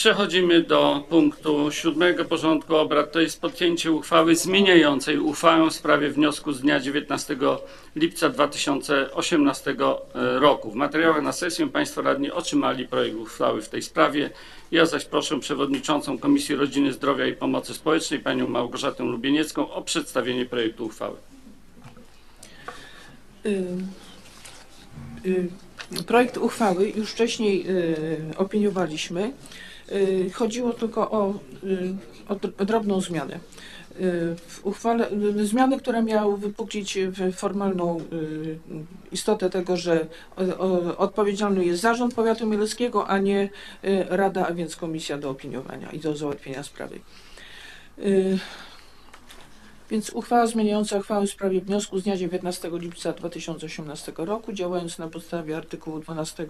Przechodzimy do punktu 7 porządku obrad, to jest podjęcie uchwały zmieniającej uchwałę w sprawie wniosku z dnia 19 lipca 2018 roku. W materiałach na sesję Państwo radni otrzymali projekt uchwały w tej sprawie. Ja zaś proszę przewodniczącą Komisji Rodziny, Zdrowia i Pomocy Społecznej panią Małgorzatę Lubieniecką o przedstawienie projektu uchwały. Projekt uchwały już wcześniej opiniowaliśmy. Chodziło tylko o drobną zmianę. W uchwale, zmiany, które miały wypuklić formalną istotę tego, że odpowiedzialny jest Zarząd Powiatu Mieleckiego, a nie Rada, a więc Komisja do opiniowania i do załatwienia sprawy. Więc uchwała zmieniająca uchwałę w sprawie wniosku z dnia 19 lipca 2018 roku, działając na podstawie artykułu 12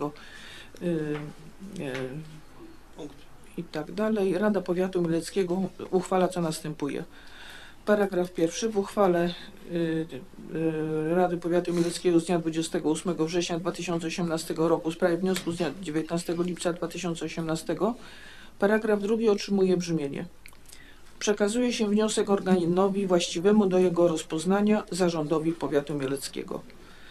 i tak dalej. Rada Powiatu Mieleckiego uchwala, co następuje. Paragraf pierwszy. W uchwale Rady Powiatu Mieleckiego z dnia 28 września 2018 roku w sprawie wniosku z dnia 19 lipca 2018 paragraf drugi otrzymuje brzmienie: przekazuje się wniosek organowi właściwemu do jego rozpoznania, Zarządowi Powiatu Mieleckiego.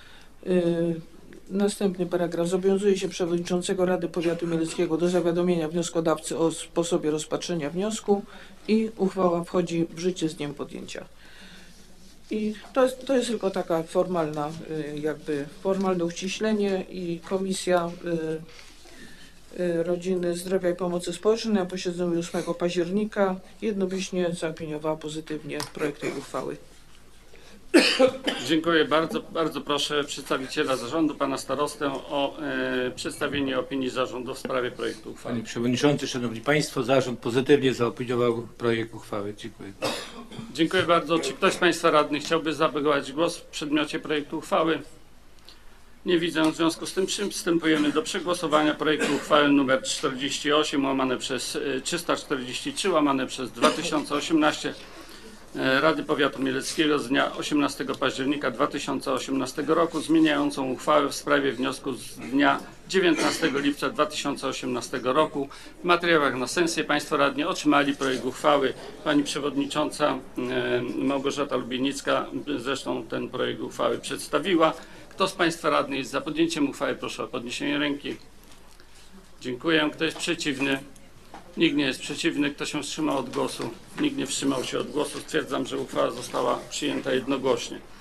Następny paragraf. Zobowiązuje się przewodniczącego Rady Powiatu Mieleckiego do zawiadomienia wnioskodawcy o sposobie rozpatrzenia wniosku i uchwała wchodzi w życie z dniem podjęcia. I to jest tylko taka formalna, formalne uściślenie i Komisja Rodziny, Zdrowia i Pomocy Społecznej na posiedzeniu 8 października jednomyślnie zaopiniowała pozytywnie projekt tej uchwały. Dziękuję bardzo. Bardzo proszę przedstawiciela zarządu, pana starostę, o przedstawienie opinii zarządu w sprawie projektu uchwały. Panie Przewodniczący, Szanowni Państwo, zarząd pozytywnie zaopiniował projekt uchwały. Dziękuję. Dziękuję bardzo. Czy ktoś z Państwa radnych chciałby zabrać głos w przedmiocie projektu uchwały? Nie widzę. W związku z tym przystępujemy do przegłosowania projektu uchwały nr 48 łamane przez 343 łamane przez 2018 Rady Powiatu Mieleckiego z dnia 18 października 2018 roku zmieniającą uchwałę w sprawie wniosku z dnia 19 lipca 2018 roku. W materiałach na sesję Państwo radni otrzymali projekt uchwały. Pani Przewodnicząca Małgorzata Lubieniecka zresztą ten projekt uchwały przedstawiła. Kto z Państwa radnych jest za podjęciem uchwały, proszę o podniesienie ręki. Dziękuję. Kto jest przeciwny? Nikt nie jest przeciwny. Kto się wstrzymał od głosu? Nikt nie wstrzymał się od głosu. Stwierdzam, że uchwała została przyjęta jednogłośnie.